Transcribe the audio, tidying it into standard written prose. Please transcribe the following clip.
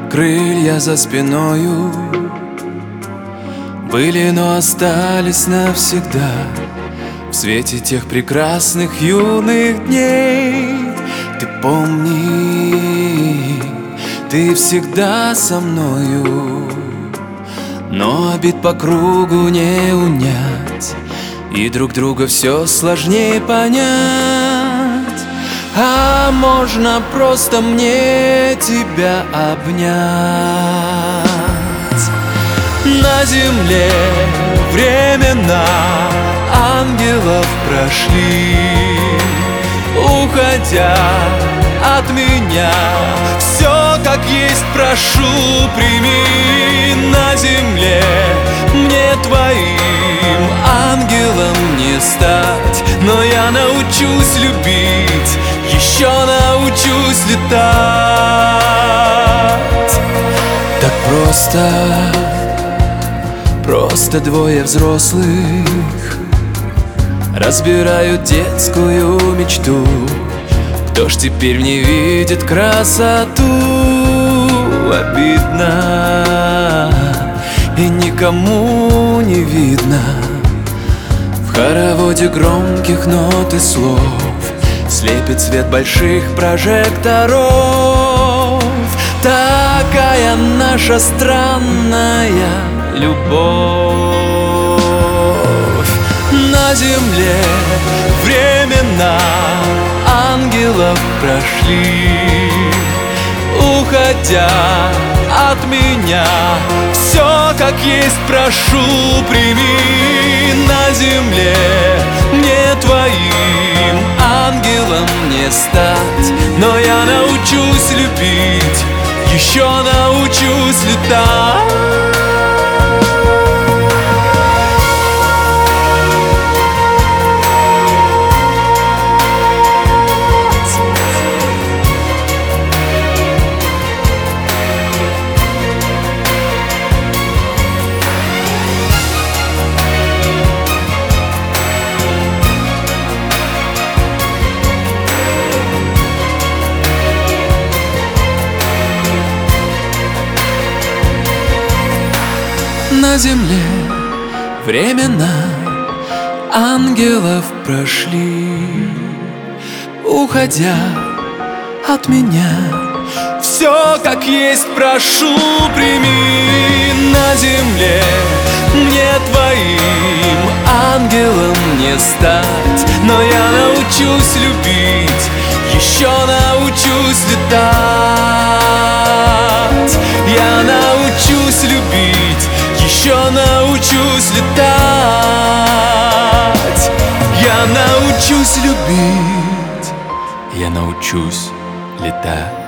Крылья за спиною были, но остались навсегда. В свете тех прекрасных юных дней ты помни, ты всегда со мною. Но обид по кругу не унять, и друг друга все сложнее понять. А можно просто мне тебя обнять? На земле времена ангелов прошли, уходя от меня. Все как есть прошу, прими. На земле мне твоим ангелом не стать, но я научусь любить, еще научусь летать. Так просто двое взрослых разбирают детскую мечту. Кто ж теперь не видит красоту? Обидно, и никому не видно. В хороводе громких нот и слов слепит свет больших прожекторов. Такая наша странная любовь. На земле времена ангелов прошли, уходя от меня. Все как есть прошу, прими. На земле мне твоим ангелом не стать, но я научусь любить, еще научусь летать. На земле времена ангелов прошли, уходя от меня. Все как есть прошу, прими. На земле мне твоим ангелом не стать, но я научусь любить, еще научусь летать. Я научусь любить, еще научусь летать. Я научусь любить, я научусь летать.